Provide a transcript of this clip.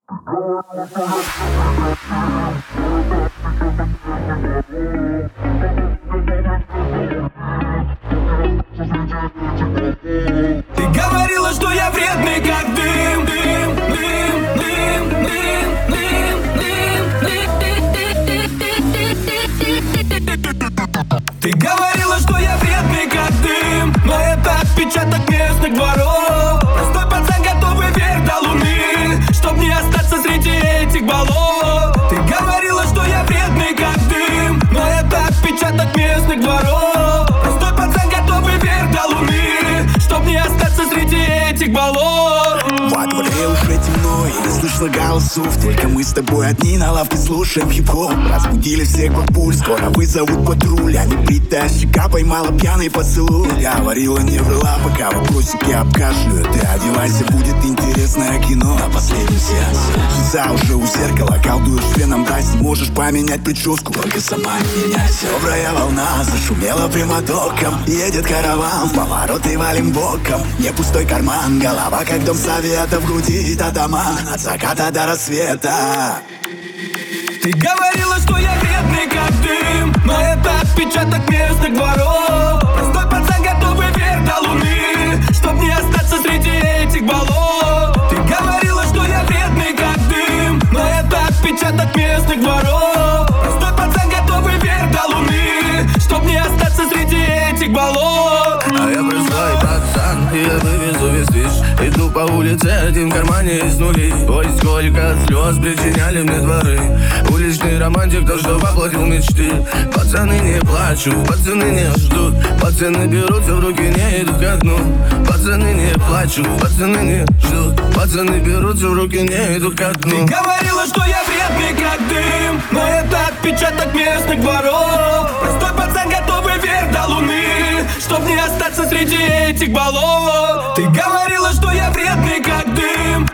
Ты говорила, что я вредный, как дым, дым, дым, дым, дым, дым, дым. Ты говорила, что я вредный, как дым, но это отпечаток местных дворов. Простой пацан, готовый вверх до луны, чтоб не остаться среди этих болот. Ты говорила, что я вредный, как дым, но это отпечаток местных дворов. Простой пацан, готовый вверх до луны, чтоб не остаться среди этих болот. Во дворе уже темно и не слышно голосов. Только мы с тобой одни на лавке слушаем хип-хоп. Разбудили всех под пульс, скоро вызовут патруль. А небритая щека поймала пьяный поцелуй. Говорила, не врала, пока вопросики обкашляют. Ты одевайся, будет интересное кино на последнем сеансе. Лица уже у зеркала, колдуешь феном, дасть. Можешь поменять прическу, только сама не меняйся. Добрая волна зашумела прямотоком. Едет караван, в повороты валим боком. Не пустой карман, голова как дом совета. В груди татаман, от заката до рассвета. Ты говорила, что я вредный, как дым, но это отпечаток местных дворов. Простой пацан, готовый вверх до луны, чтоб не остаться среди этих болот. Ты говорила, что я вредный, как дым, но это отпечаток местных дворов. Простой пацан, готовый вверх до луны, чтоб не остаться среди этих болот. А я простой пацан, и я вывезу весь движ. Иду по улице, один в кармане из нулей. Ой, сколько слез причиняли мне дворы. Уличный романтик, то, что воплотил мечты. Пацаны не плачут, пацаны не ждут. Пацаны берутся в руки, не идут ко дну. Пацаны не плачут, пацаны не ждут. Пацаны берутся в руки, не идут ко дну. Ты говорила, что я вредный, как дым, но это отпечаток местных дворов. Простой пацан, готовый вверх до луны, чтоб не остаться среди этих болот. Ты говорила, что я вредный, как дым,